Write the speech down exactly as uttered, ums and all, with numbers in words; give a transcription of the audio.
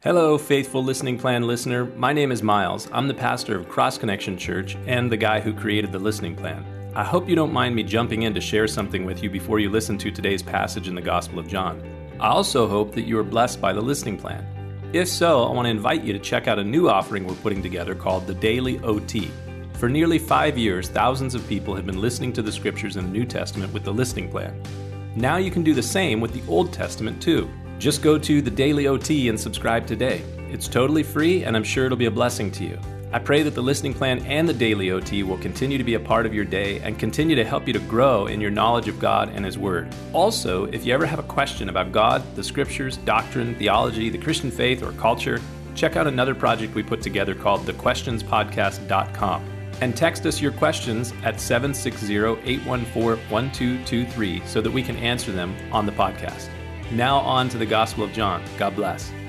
Hello, faithful Listening Plan listener. My name is Miles. I'm the pastor of Cross Connection Church and the guy who created the Listening Plan. I hope you don't mind me jumping in to share something with you before you listen to today's passage in the Gospel of John. I also hope that you are blessed by the Listening Plan. If so, I want to invite you to check out a new offering we're putting together called the Daily O T. For nearly five years, thousands of people have been listening to the Scriptures in the New Testament with the Listening Plan. Now you can do the same with the Old Testament too. Just go to the Daily O T and subscribe today. It's totally free, and I'm sure it'll be a blessing to you. I pray that the Listening Plan and the Daily O T will continue to be a part of your day and continue to help you to grow in your knowledge of God and His Word. Also, if you ever have a question about God, the Scriptures, doctrine, theology, the Christian faith, or culture, check out another project we put together called the questions podcast dot com. And text us your questions at seven six zero, eight one four, one two two three so that we can answer them on the podcast. Now on to the Gospel of John. God bless.